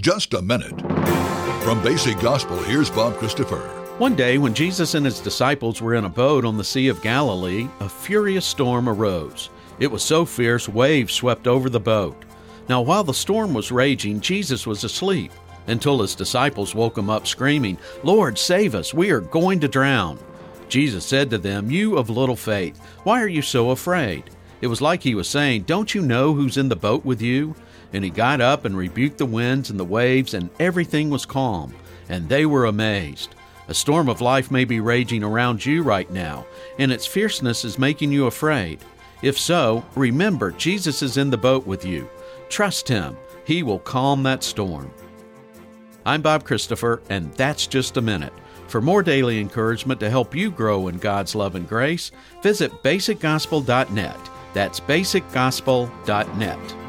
just a minute. From Basic Gospel, here's Bob Christopher. One day, when Jesus and his disciples were in a boat on the Sea of Galilee, a furious storm arose. It was so fierce, waves swept over the boat. Now, while the storm was raging, Jesus was asleep, until his disciples woke him up screaming, "Lord, save us, we are going to drown." Jesus said to them, "You of little faith, why are you so afraid?" It was like he was saying, "Don't you know who's in the boat with you?" And he got up and rebuked the winds and the waves, and everything was calm, and they were amazed. A storm of life may be raging around you right now, and its fierceness is making you afraid. If so, remember, Jesus is in the boat with you. Trust him. He will calm that storm. I'm Bob Christopher, and that's just a minute. For more daily encouragement to help you grow in God's love and grace, visit basicgospel.net. That's basicgospel.net.